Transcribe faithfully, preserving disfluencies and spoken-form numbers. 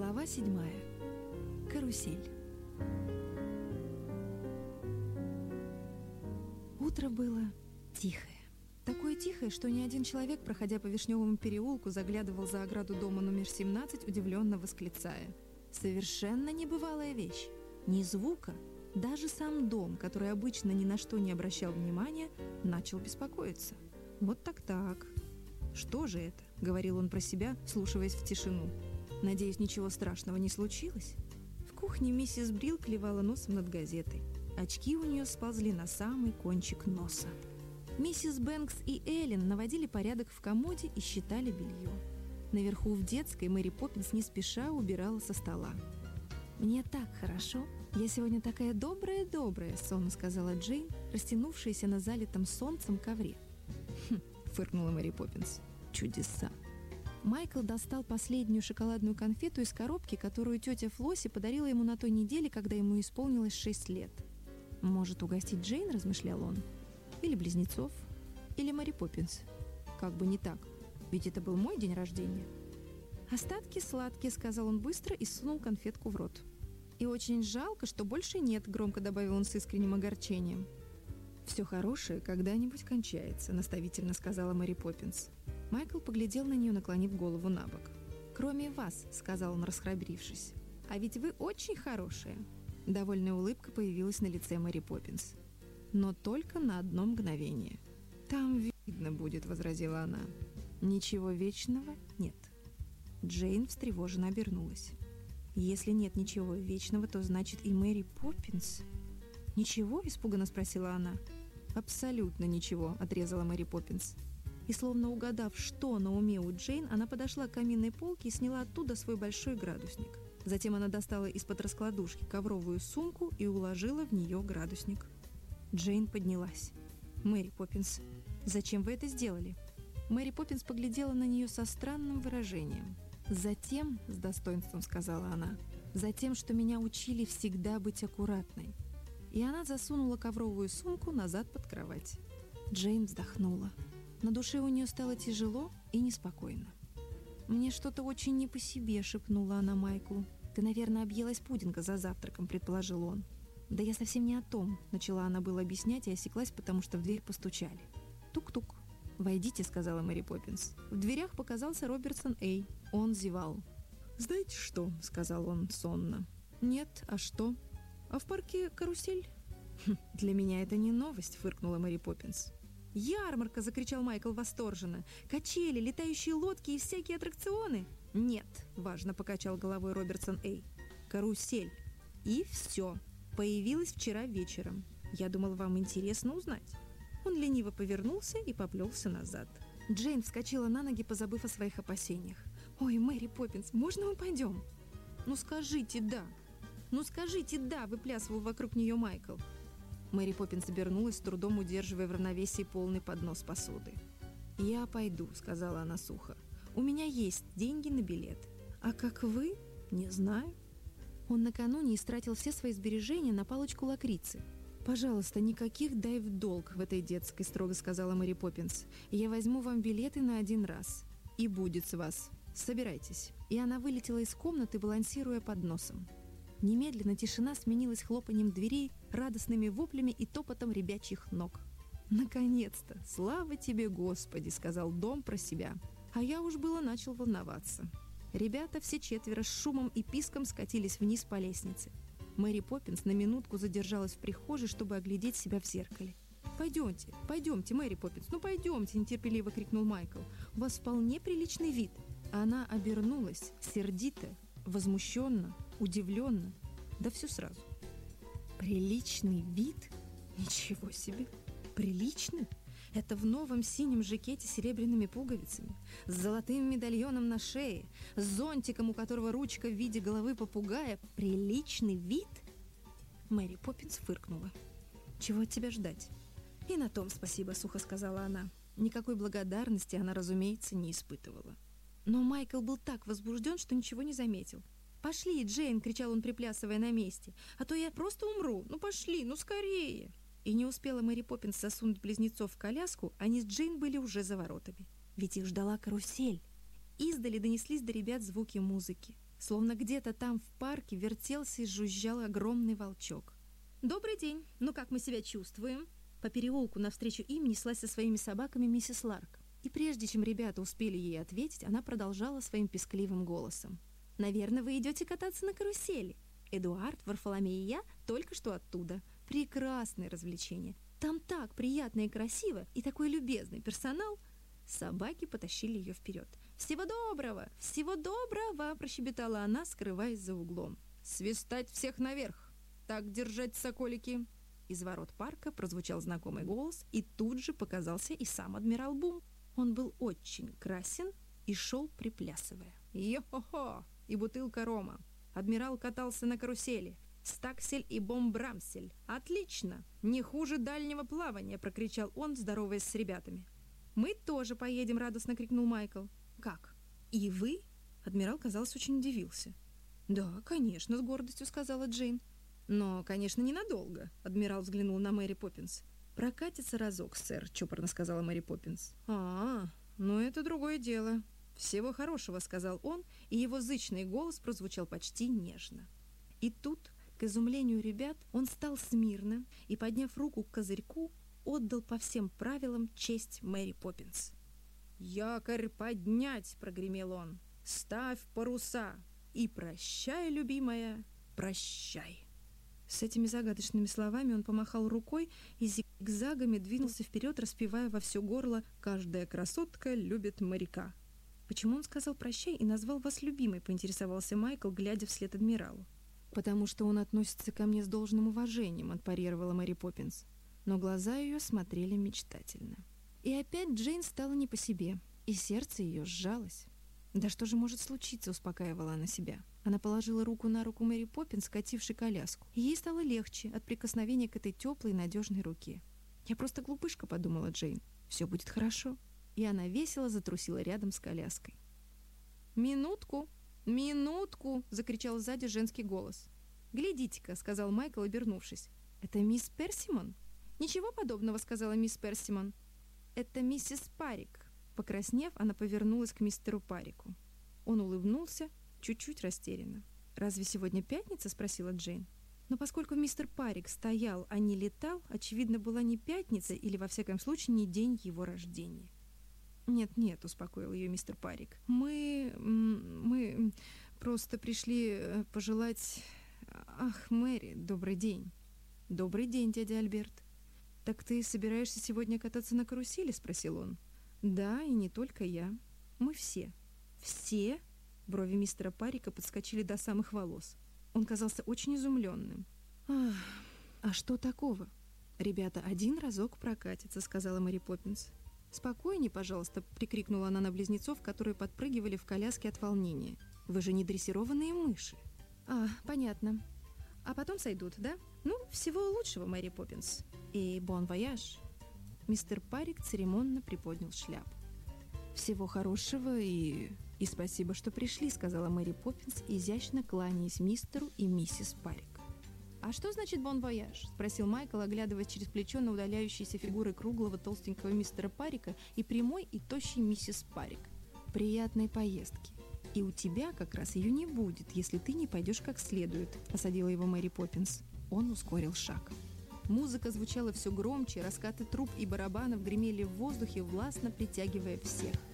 Глава седьмая. Карусель. Утро было тихое. Такое тихое, что ни один человек, проходя по Вишневому переулку, заглядывал за ограду дома номер семнадцать, удивленно восклицая: «Совершенно небывалая вещь! Ни звука!» Даже сам дом, который обычно ни на что не обращал внимания, начал беспокоиться. «Вот так-так. Что же это?» — говорил он про себя, вслушиваясь в тишину. «Надеюсь, ничего страшного не случилось?» В кухне миссис Брил клевала носом над газетой. Очки у нее сползли на самый кончик носа. Миссис Бэнкс и Эллен наводили порядок в комоде и считали белье. Наверху в детской Мэри Поппинс не спеша убирала со стола. «Мне так хорошо. Я сегодня такая добрая-добрая», — сонно сказала Джейн, растянувшаяся на залитом солнцем ковре. «Хм», — фыркнула Мэри Поппинс. «Чудеса». Майкл достал последнюю шоколадную конфету из коробки, которую тетя Флосси подарила ему на той неделе, когда ему исполнилось шесть лет. «Может, угостить Джейн?» — размышлял он. «Или близнецов? Или Мэри Поппинс? Как бы не так, ведь это был мой день рождения». «Остатки сладкие», — сказал он быстро и сунул конфетку в рот. «И очень жалко, что больше нет», — громко добавил он с искренним огорчением. «Все хорошее когда-нибудь кончается», — наставительно сказала Мэри Поппинс. Майкл поглядел на нее, наклонив голову на бок. «Кроме вас», — сказал он, расхрабрившись. «А ведь вы очень хорошие». Довольная улыбка появилась на лице Мэри Поппинс. «Но только на одно мгновение». «Там видно будет», — возразила она. «Ничего вечного нет». Джейн встревоженно обернулась. «Если нет ничего вечного, то значит и Мэри Поппинс...» «Ничего?» — испуганно спросила она. «Абсолютно ничего», — отрезала Мэри Поппинс. И, словно угадав, что на уме у Джейн, она подошла к каминной полке и сняла оттуда свой большой градусник. Затем она достала из-под раскладушки ковровую сумку и уложила в нее градусник. Джейн поднялась. «Мэри Поппинс, зачем вы это сделали?» Мэри Поппинс поглядела на нее со странным выражением. «Затем, — с достоинством сказала она, — затем, что меня учили всегда быть аккуратной». И она засунула ковровую сумку назад под кровать. Джейн вздохнула. На душе у нее стало тяжело и неспокойно. «Мне что-то очень не по себе», — шепнула она Майклу. «Ты, наверное, объелась пудинга за завтраком», — предположил он. «Да я совсем не о том», — начала она было объяснять и осеклась, потому что в дверь постучали. «Тук-тук». «Войдите», — сказала Мэри Поппинс. В дверях показался Робертсон Эй. Он зевал. «Знаете что?» — сказал он сонно. «Нет, а что? А в парке карусель?» «Хм, для меня это не новость», — фыркнула Мэри Поппинс. «Ярмарка!» — закричал Майкл восторженно. «Качели, летающие лодки и всякие аттракционы!» «Нет!» — важно покачал головой Робертсон Эй. «Карусель. И все. Появилась вчера вечером. Я думал, вам интересно узнать». Он лениво повернулся и поплелся назад. Джейн вскочила на ноги, позабыв о своих опасениях. «Ой, Мэри Поппинс, можно мы пойдем?» «Ну скажите «да». «Ну скажите «да», — выплясывал вокруг нее Майкл. Мэри Поппинс обернулась, с трудом удерживая в равновесии полный поднос посуды. «Я пойду», — сказала она сухо. «У меня есть деньги на билет. А как вы? Не знаю». Он накануне истратил все свои сбережения на палочку лакрицы. «Пожалуйста, никаких дай в долг в этой детской», — строго сказала Мэри Поппинс. «Я возьму вам билеты на один раз. И будет с вас. Собирайтесь». И она вылетела из комнаты, балансируя под носом. Немедленно тишина сменилась хлопанием дверей, радостными воплями и топотом ребячьих ног. «Наконец-то! Слава тебе, Господи!» — сказал дом про себя. А я уж было начал волноваться. Ребята все четверо с шумом и писком скатились вниз по лестнице. Мэри Поппинс на минутку задержалась в прихожей, чтобы оглядеть себя в зеркале. «Пойдемте, пойдемте, Мэри Поппинс, ну пойдемте!» — нетерпеливо крикнул Майкл. «У вас вполне приличный вид!» Она обернулась, сердито, возмущенно, удивленно, да все сразу. «Приличный вид? Ничего себе! Приличный? Это в новом синем жакете с серебряными пуговицами, с золотым медальоном на шее, с зонтиком, у которого ручка в виде головы попугая. Приличный вид?» Мэри Поппинс фыркнула. «Чего от тебя ждать?» «И на том спасибо», — сухо сказала она. Никакой благодарности она, разумеется, не испытывала. Но Майкл был так возбужден, что ничего не заметил. «Пошли, Джейн!» — кричал он, приплясывая на месте. «А то я просто умру! Ну пошли, ну скорее!» И не успела Мэри Поппинс засунуть близнецов в коляску, они с Джейн были уже за воротами. Ведь их ждала карусель. Издали донеслись до ребят звуки музыки. словно где-то там в парке вертелся и жужжал огромный волчок. «Добрый день! Ну как мы себя чувствуем?» По переулку навстречу им неслась со своими собаками миссис Ларк. И прежде чем ребята успели ей ответить, она продолжала своим пескливым голосом. «Наверное, вы идете кататься на карусели. Эдуард, Варфоломей и я только что оттуда. Прекрасное развлечение. Там так приятно и красиво, и такой любезный персонал». Собаки потащили ее вперед. «Всего доброго! Всего доброго!» – прощебетала она, скрываясь за углом. «Свистать всех наверх! Так держать, соколики!» Из ворот парка прозвучал знакомый голос, и тут же показался и сам адмирал Бум. Он был очень красен и шел приплясывая. «Йо-хо-хо! И бутылка рома! Адмирал катался на карусели! Стаксель и бомбрамсель! Отлично! Не хуже дальнего плавания!» – прокричал он, здороваясь с ребятами. «Мы тоже поедем!» – радостно крикнул Майкл. «Как? И вы?» – адмирал, казалось, очень удивился. «Да, конечно», – с гордостью сказала Джейн. «Но, конечно, ненадолго», — адмирал взглянул на Мэри Поппинс. «Прокатится разок, сэр», — чопорно сказала Мэри Поппинс. «А, ну это другое дело. Всего хорошего», — сказал он, и его зычный голос прозвучал почти нежно. И тут, к изумлению ребят, он стал смирно и, подняв руку к козырьку, отдал по всем правилам честь Мэри Поппинс. «Якорь поднять!» — прогремел он. «Ставь паруса! И прощай, любимая, прощай!» С этими загадочными словами он помахал рукой и зигзагами двинулся вперед, распевая во все горло «Каждая красотка любит моряка». «Почему он сказал «прощай» и назвал вас любимой?» — поинтересовался Майкл, глядя вслед адмиралу. «Потому что он относится ко мне с должным уважением», — отпарировала Мэри Поппинс. Но глаза ее смотрели мечтательно. И опять Джейн стала не по себе, и сердце ее сжалось. «Да что же может случиться?» — успокаивала она себя. Она положила руку на руку Мэри Поппинс, катившей коляску. И ей стало легче от прикосновения к этой теплой и надежной руке. «Я просто глупышка», — подумала Джейн. «Все будет хорошо». И она весело затрусила рядом с коляской. «Минутку! Минутку!» — закричал сзади женский голос. «Глядите-ка», — сказал Майкл, обернувшись. «Это мисс Персимон?» «Ничего подобного», — сказала мисс Персимон. «Это миссис Парик». Покраснев, она повернулась к мистеру Парику. Он улыбнулся, чуть-чуть растерянно. «Разве сегодня пятница?» — спросила Джейн. Но поскольку мистер Парик стоял, а не летал, очевидно, была не пятница или, во всяком случае, не день его рождения. «Нет-нет», — успокоил ее мистер Парик. «Мы... мы просто пришли пожелать... Ах, Мэри, добрый день». «Добрый день, дядя Альберт». «Так ты собираешься сегодня кататься на карусели?» — спросил он. «Да, и не только я. Мы все». «Все?» Брови мистера Парика подскочили до самых волос. Он казался очень изумленным. «Ах, а что такого?» «Ребята, один разок прокатится», — сказала Мэри Поппинс. «Спокойней, пожалуйста», — прикрикнула она на близнецов, которые подпрыгивали в коляске от волнения. «Вы же не дрессированные мыши». «А, понятно. А потом сойдут, да? Ну, всего лучшего, Мэри Поппинс. И бон вояж». Мистер Парик церемонно приподнял шляпу. «Всего хорошего и... и спасибо, что пришли», — сказала Мэри Поппинс, изящно кланяясь мистеру и миссис Парик. «А что значит «бон вояж»?» — спросил Майкл, оглядываясь через плечо на удаляющиеся фигуры круглого толстенького мистера Парика и прямой и тощей миссис Парик. «Приятной поездки. И у тебя как раз ее не будет, если ты не пойдешь как следует», — осадила его Мэри Поппинс. Он ускорил шаг. Музыка звучала все громче, раскаты труб и барабанов гремели в воздухе, властно притягивая всех.